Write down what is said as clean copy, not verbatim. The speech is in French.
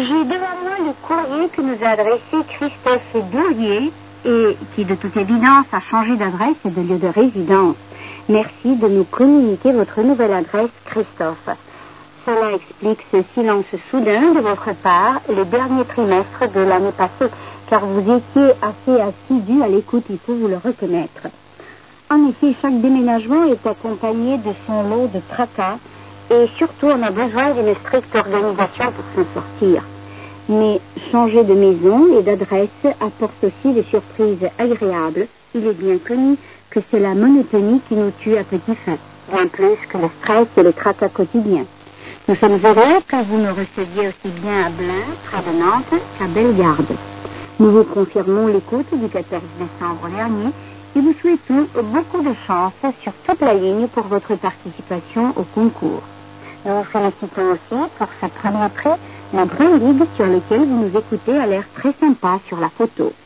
J'ai devant moi le courrier que nous a adressé Christophe Dourier et qui, de toute évidence, a changé d'adresse et de lieu de résidence. Merci de nous communiquer votre nouvelle adresse, Christophe. Cela explique ce silence soudain de votre part les derniers trimestres de l'année passée, car vous étiez assez assidu à l'écoute, il faut vous le reconnaître. En effet, chaque déménagement est accompagné de son lot de tracas, et surtout on a besoin d'une stricte organisation pour s'en sortir. Mais changer de maison et d'adresse apporte aussi des surprises agréables. Il est bien connu que c'est la monotonie qui nous tue à petit feu, bien plus que le stress et les tracas quotidiens. Nous sommes heureux que vous nous receviez aussi bien à Blain, près de Nantes, qu'à Bellegarde. Nous vous confirmons l'écoute du 14 décembre dernier et vous souhaitons beaucoup de chance sur toute la ligne pour votre participation au concours. Nous vous félicitons aussi pour ce premier prix, la Grande Ligue sur lequel vous nous écoutez a l'air très sympa sur la photo.